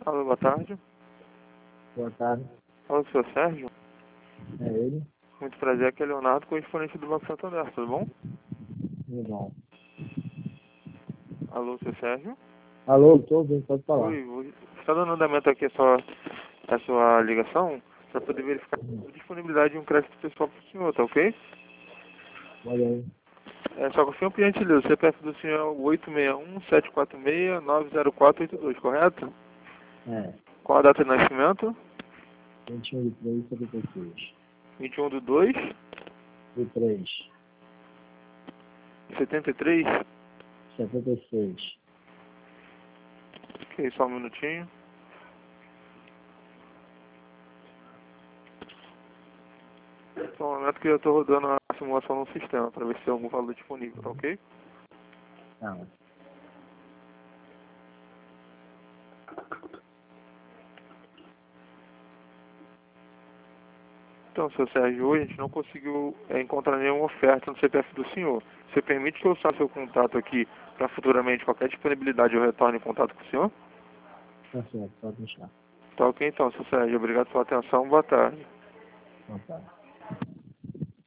Alô, boa tarde. Boa tarde. Alô, senhor Sérgio. É ele? Muito prazer, aqui é Leonardo, correspondente do Banco Santander, tudo bom? Tudo bom. Alô, senhor Sérgio. Alô, tô ouvindo, pode falar. Oi. Está dando andamento aqui a sua ligação para poder verificar a disponibilidade de um crédito pessoal para o senhor, tá ok? Olha aí. Só confirma por gentileza, o CPF do senhor é o 861-746-90482, correto? É. Qual a data de nascimento? 21 de 3, 76. 21/2, De 3, 73. 76. Ok, só um minutinho. Só um momento que eu estou rodando a simulação no sistema para ver se tem algum valor disponível, tá ok? Não. Então, seu Sérgio, hoje a gente não conseguiu encontrar nenhuma oferta no CPF do senhor. Você permite que eu saia seu contato aqui para futuramente qualquer disponibilidade eu retorne em contato com o senhor? Tá certo, pode deixar. Tá ok então, seu Sérgio. Obrigado pela atenção. Boa tarde. Boa tarde.